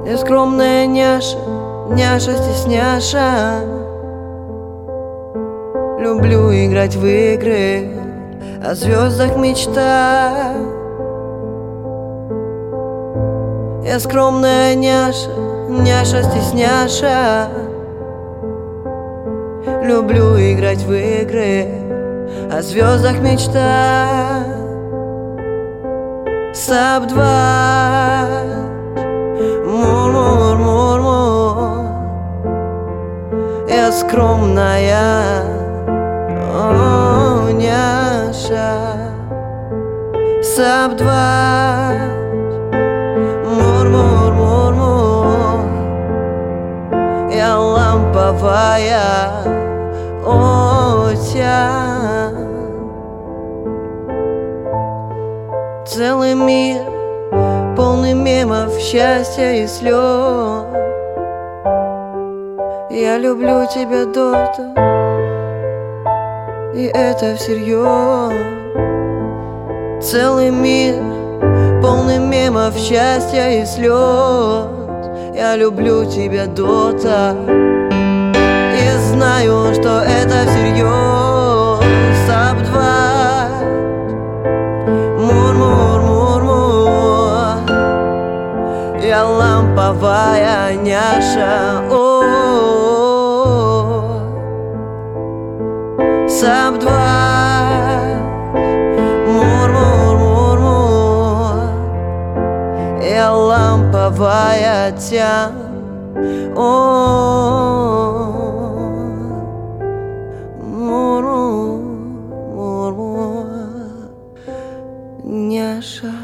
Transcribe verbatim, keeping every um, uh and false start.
Я скромная няша, няша-стесняша. Люблю играть в игры, о звездах мечта. Я скромная няша, няша-стесняша. Люблю играть в игры, о звездах мечта. Саб два, мур-мур-мур-мур. Я скромная, о, няша. Саб два, мур-мур-мур-мур. Я ламповая, о, тя. Целый мир, полный мемов, счастья и слез. Я люблю тебя, дота, и это всерьез. Целый мир, полный мемов, счастья и слез. Я люблю тебя, дота, и знаю, что это всерьез. Саб два, мур-мур-мур-мур. Я ламповая няша, о, Саб два, мур-мур-мур-мур. Я ламповая тя, о, мур-мур-мур, няша.